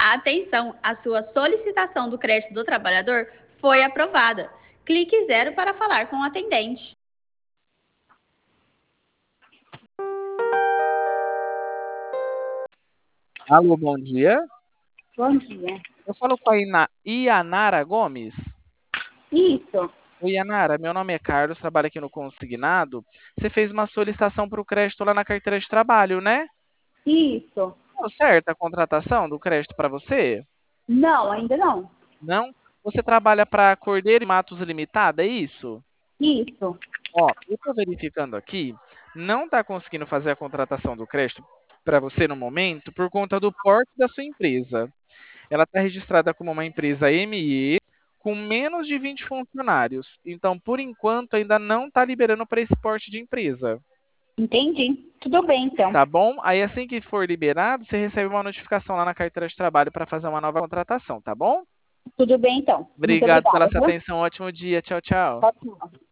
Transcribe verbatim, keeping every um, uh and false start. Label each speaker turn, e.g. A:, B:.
A: Atenção, a sua solicitação do crédito do trabalhador foi aprovada. Clique zero para falar com o atendente.
B: Alô, bom dia.
C: Bom dia.
B: Eu falo com a Ina- Ianara Gomes.
C: Isso,
B: Oi, Ianara, meu nome é Carlos, trabalho aqui no Consignado. Você fez uma solicitação para o crédito lá na carteira de trabalho, né?
C: isso.
B: Deu certo a contratação do crédito para você?
C: Não, ainda não.
B: Não? Você trabalha para Cordeiro e Matos Limitada, é isso?
C: Isso.
B: Ó, eu estou verificando aqui, não está conseguindo fazer a contratação do crédito para você no momento por conta do porte da sua empresa. Ela está registrada como uma empresa M E com menos de vinte funcionários. Então, por enquanto, ainda não está liberando para esse porte de empresa.
C: Entendi. Tudo bem, então.
B: Tá bom? Aí, assim que for liberado, você recebe uma notificação lá na carteira de trabalho para fazer uma nova contratação, tá bom?
C: Tudo bem, então. Muito
B: Obrigado pela
C: obrigada,
B: sua
C: viu?
B: atenção. Ótimo dia. Tchau, tchau.
C: Tchau, tchau.